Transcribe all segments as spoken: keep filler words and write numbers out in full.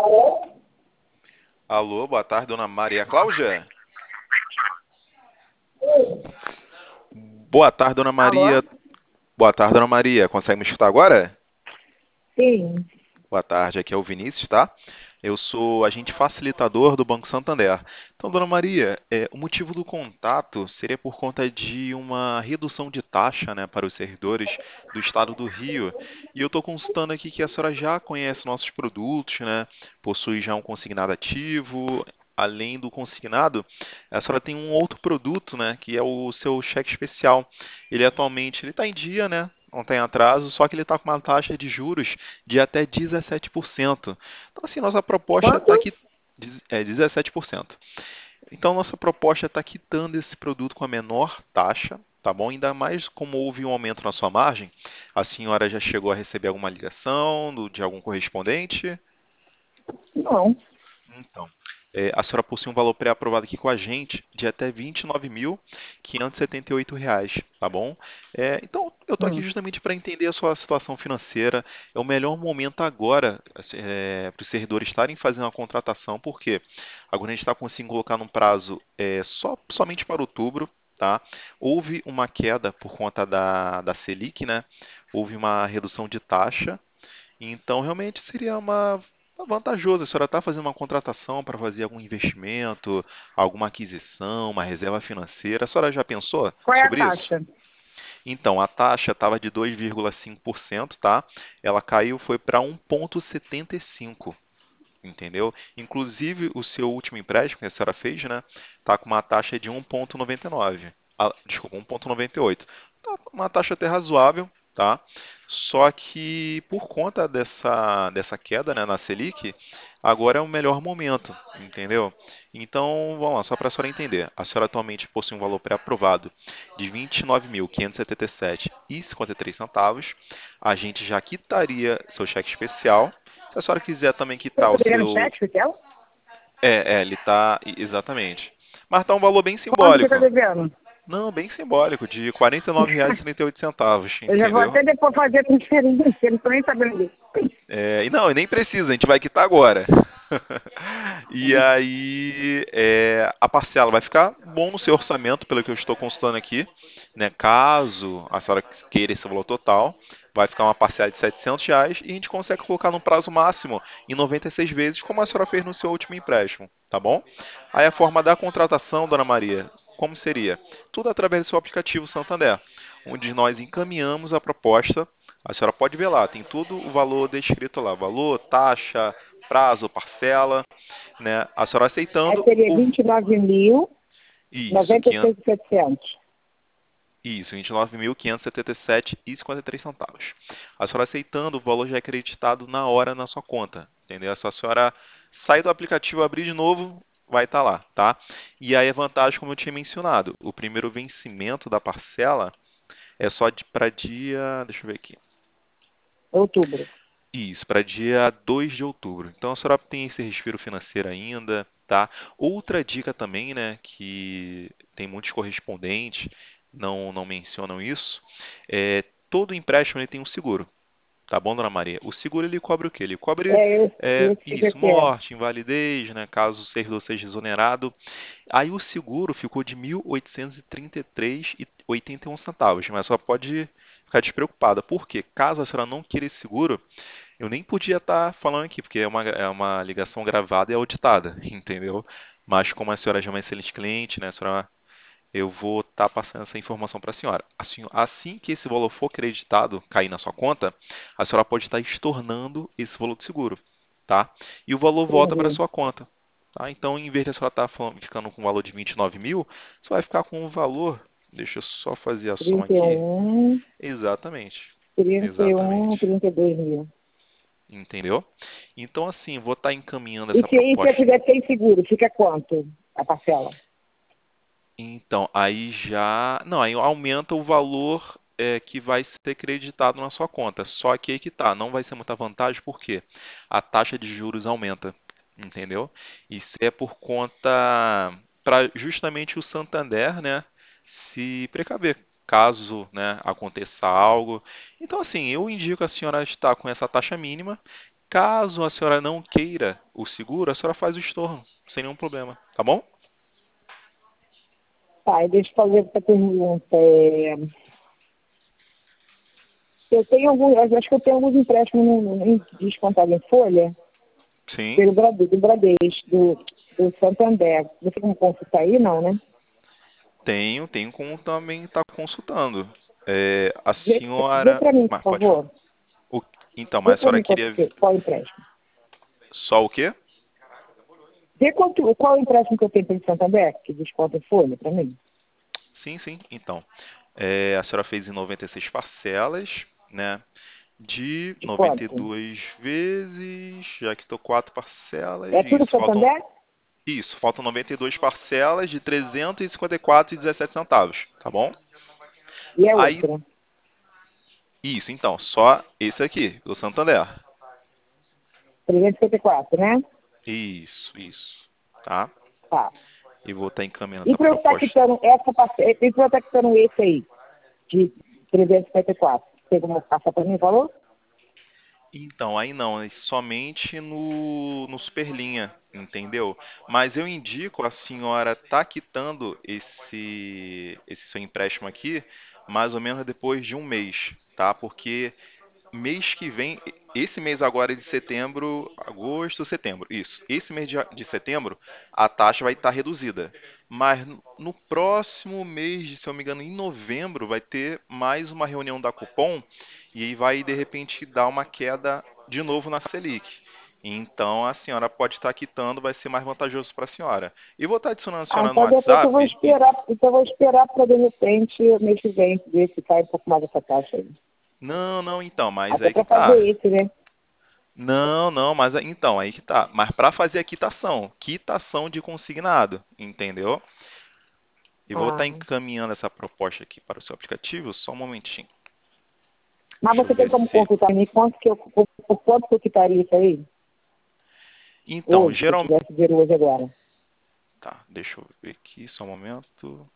Alô, boa tarde, dona Maria Cláudia. Boa tarde, dona Alô? Maria. Boa tarde, dona Maria. Consegue me escutar agora? Sim. Boa tarde, aqui é o Vinícius, tá? Eu sou agente facilitador do Banco Santander. Então, dona Maria, é, o motivo do contato seria por conta de uma redução de taxa, né, para os servidores do estado do Rio. E eu estou consultando aqui que a senhora já conhece nossos produtos, né? Possui já um consignado ativo. Além do consignado, a senhora tem um outro produto, né, que é o seu cheque especial. Ele atualmente ele está em dia, né? Não tem atraso, só que ele está com uma taxa de juros de até dezessete por cento. Então, assim, nossa proposta está Quanto? aqui é dezessete por cento. Então, nossa proposta está quitando esse produto com a menor taxa, tá bom? Ainda mais como houve um aumento na sua margem, a senhora já chegou a receber alguma ligação do- de algum correspondente? Não. Então, é, a senhora possui um valor pré-aprovado aqui com a gente de até vinte e nove mil quinhentos e setenta e oito reais, tá bom? É, então, eu estou aqui Hum. justamente para entender a sua situação financeira. É o melhor momento agora para os servidores estarem fazendo a contratação, porque agora a gente está conseguindo colocar num prazo é, só, somente para outubro, tá? Houve uma queda por conta da, da Selic, né? Houve uma redução de taxa, então, realmente seria uma vantajoso. A senhora está fazendo uma contratação para fazer algum investimento, alguma aquisição, uma reserva financeira. A senhora já pensou Qual é a sobre isso? taxa? Então, a taxa estava de dois vírgula cinco por cento, tá? Ela caiu, foi para um vírgula setenta e cinco, entendeu? Inclusive, o seu último empréstimo que a senhora fez, né? Tá com uma taxa de um vírgula noventa e nove. Ah, desculpa, um vírgula noventa e oito. Tá uma taxa até razoável, tá? Só que por conta dessa, dessa queda, né, na Selic, agora é o melhor momento, entendeu? Então, vamos lá, só para a senhora entender. A senhora atualmente possui um valor pré-aprovado de vinte e nove mil quinhentos e setenta e sete vírgula cinquenta e três centavos. A gente já quitaria seu cheque especial. Se a senhora quiser também Eu quitar tô o devendo seu. cheque, Fitel? É, é, ele tá. Exatamente. Mas tá um valor bem Quanto que tá simbólico. devendo? Não, bem simbólico, de quarenta e nove reais e trinta e oito centavos, Eu já vou entendeu? até depois fazer a transferência, eu não tô nem sabendo disso. É, e não, e nem precisa, a gente vai quitar agora. E aí, é, a parcela vai ficar bom no seu orçamento, pelo que eu estou consultando aqui, né? Caso a senhora queira esse valor total, vai ficar uma parcela de setecentos reais e a gente consegue colocar no prazo máximo em noventa e seis vezes, como a senhora fez no seu último empréstimo, tá bom? Aí a forma da contratação, dona Maria, como seria? Tudo através do seu aplicativo Santander, onde nós encaminhamos a proposta. A senhora pode ver lá, tem tudo o valor descrito lá, valor, taxa, prazo, parcela, né? A senhora Aí aceitando seria o vinte e nove mil, isso, noventa e quinhentos, seis mil e setecentos. isso, vinte e nove mil quinhentos e setenta e sete e cinquenta e três centavos. A senhora aceitando, o valor já é acreditado na hora na sua conta, entendeu? É só a senhora sair do aplicativo, abrir de novo, vai estar lá, tá? E aí a vantagem, como eu tinha mencionado, o primeiro vencimento da parcela é só para dia, deixa eu ver aqui. Outubro. Isso, para dia dois de outubro. Então a senhora tem esse respiro financeiro ainda, tá? Outra dica também, né, que tem muitos correspondentes, não, não mencionam isso, é todo empréstimo ele tem um seguro, tá bom, dona Maria? O seguro ele cobre o quê? Ele cobre É esse, é, esse que isso, que é. morte, invalidez, né, caso o servidor seja exonerado. Aí o seguro ficou de mil oitocentos e trinta e três reais e oitenta e um centavos, mas só pode ficar despreocupada. Por quê? Caso a senhora não queira esse seguro, eu nem podia estar falando aqui, porque é uma, é uma ligação gravada e auditada, entendeu? Mas como a senhora já é uma excelente cliente, né, senhora, eu vou estar passando essa informação para a senhora. Assim, assim que esse valor for creditado, cair na sua conta, a senhora pode estar estornando esse valor do seguro, tá? E o valor volta para a Entendi. sua conta, tá? Então, em vez de a senhora estar falando- ficando com um valor de vinte e nove mil, você vai ficar com um valor, deixa eu só fazer a soma trinta e aqui. um, Exatamente, trinta e um, exatamente. trinta e dois mil. Entendeu? Então, assim, vou estar encaminhando E essa se, e se eu proposta. tiver sem seguro, fica quanto a parcela? Então, aí já. Não, aí aumenta o valor é, que vai ser creditado na sua conta. Só que aí que tá, não vai ser muita vantagem, porque a taxa de juros aumenta. Entendeu? Isso é por conta. Para justamente o Santander, né? Se precaver. Caso, né, aconteça algo. Então, assim, eu indico a senhora estar com essa taxa mínima. Caso a senhora não queira o seguro, a senhora faz o estorno, sem nenhum problema, tá bom? Tá, e deixa eu fazer outra pergunta. É, eu tenho algum, eu acho que eu tenho alguns empréstimos no, no, em- descontados em folha Sim. pelo Brade- do Bradesco, do, do Santander. Você como consulta aí, não, né? Tenho, tenho como também estar consultando. É, a Vê, vê senhora. para mim, por Mas pode falar. favor. O- Então, Vê mas a para senhora mim qual, queria qual empréstimo. só o quê? Vê quanto, qual empréstimo que eu tenho pelo Santander, que desconta em folha para mim. Sim, sim. Então, é, a senhora fez em noventa e seis parcelas, né? De De noventa e quanto? duas vezes, já que estou quatro parcelas, É tudo isso, faltam Santander? isso, faltam noventa e duas parcelas de trezentos e cinquenta e quatro e dezessete centavos, tá bom? E é Aí, outra. isso, então, só esse aqui, do Santander. trezentos e cinquenta e quatro, né? Isso, isso, tá? Tá. E vou estar encaminhando E essa para eu estar proposta. quitando essa parcela, e para eu estar quitando esse aí, de trezentos e cinquenta e quatro, tem como passar para mim o valor? Então, aí não, é somente no, no Superlinha, entendeu? Mas eu indico a senhora tá quitando esse, esse seu empréstimo aqui mais ou menos depois de um mês, tá? Porque mês que vem, esse mês agora é de setembro, agosto, setembro, isso. Esse mês de, de setembro, a taxa vai estar reduzida. Mas no no próximo mês, de, se eu não me engano, em novembro, vai ter mais uma reunião da Cupom e aí vai, de repente, dar uma queda de novo na Selic. Então, a senhora pode estar quitando, vai ser mais vantajoso para a senhora. E vou estar adicionando a Ah, senhora no então de repente eu vou WhatsApp. e- esperar, então eu vou esperar para de repente mês que vem ver se cai um pouco mais essa taxa aí. Não, não, então, mas Até aí que para fazer tá. esse, né? Não, não, mas a- então, aí que tá. Mas para fazer a quitação, quitação de consignado, entendeu? E vou estar Ah. encaminhando essa proposta aqui para o seu aplicativo, só um momentinho. Mas Deixa eu você tem ver como se. consultar em quanto que eu, por, por quanto que eu quitaria isso aí? Então, Hoje, se eu geralmente. tivesse dinheiro hoje agora. Tá, deixa eu ver aqui, só um momento.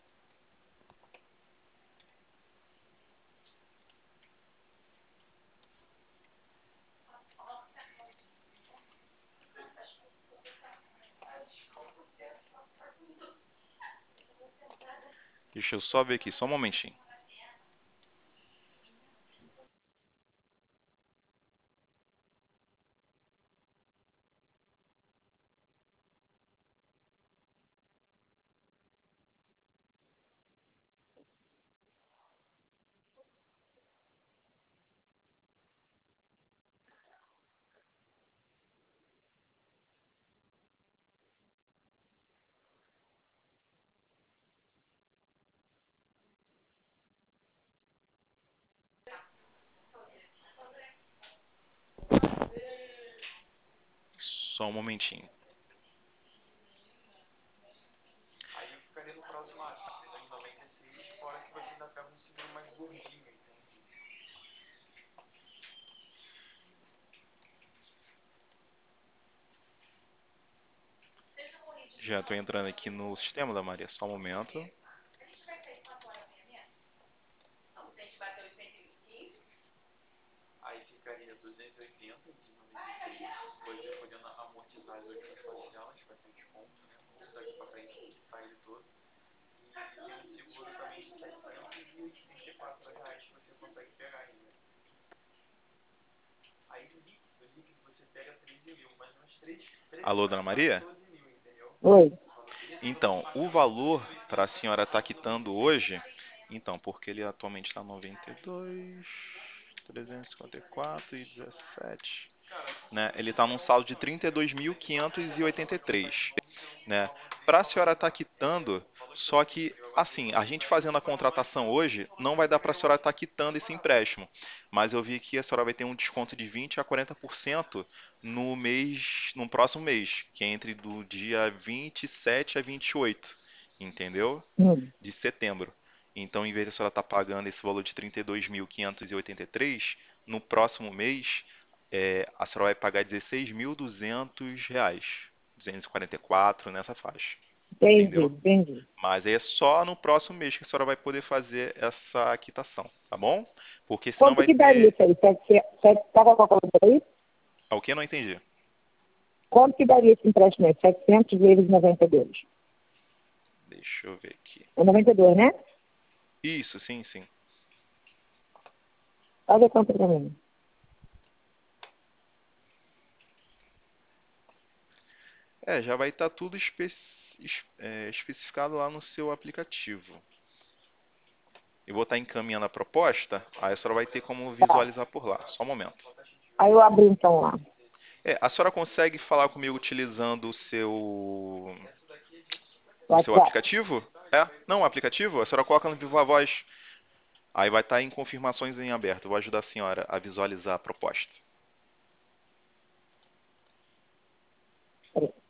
Deixa eu só ver aqui, só um momentinho. Só um momentinho. Já estou entrando aqui no sistema da Maria, só um momento. Aí ficaria duzentos e oitenta de noventa e seis, você podendo amortizar as últimas parcelas, vai ter desconto, né? Não precisa ir para quitar ele todo. E tem um seguro também de setecentos e oitenta e quatro reais que você consegue pegar ainda. Aí no líquido, no líquido você pega treze mil, mas umas três. Alô, Dona Maria? doze mil, entendeu? Oi. Então, o valor para a senhora estar quitando hoje, então, porque ele atualmente está noventa e dois, trezentos e cinquenta e quatro e dezessete, né? Ele está num saldo de trinta e dois mil quinhentos e oitenta e três, né? Para a senhora estar quitando, só que assim, a gente fazendo a contratação hoje, não vai dar para a senhora estar quitando esse empréstimo, mas eu vi que a senhora vai ter um desconto de vinte a quarenta por cento no mês, no próximo mês, que é entre do dia vinte e sete a vinte e oito, entendeu? Hum. De setembro. Então, em vez de a senhora estar pagando esse valor de trinta e dois mil quinhentos e oitenta e três, no próximo mês, é, a senhora vai pagar dezesseis mil e duzentos reais, duzentos e quarenta e quatro nessa faixa, Entendi, entendeu? entendi. Mas aí é só no próximo mês que a senhora vai poder fazer essa quitação, tá bom? Porque senão Quanto vai que daria ter. isso aí? Sete, sete, tá com a calculadora aí? Ah, o que? Não entendi. Quanto que daria esse empréstimo aí? setecentos vezes noventa e dois. Deixa eu ver aqui. É noventa e dois, né? Isso, sim, sim. Faz a conta pra mim. É, já vai estar tudo espe es- é, especificado lá no seu aplicativo. Eu vou estar encaminhando a proposta, aí a senhora vai ter como Tá. visualizar por lá. Só um momento. Aí eu abri então lá. É, a senhora consegue falar comigo utilizando o seu o seu WhatsApp. aplicativo? É? Não, o aplicativo? A senhora coloca no Viva Voz. Aí vai estar em confirmações em aberto. Eu vou ajudar a senhora a visualizar a proposta. Peraí.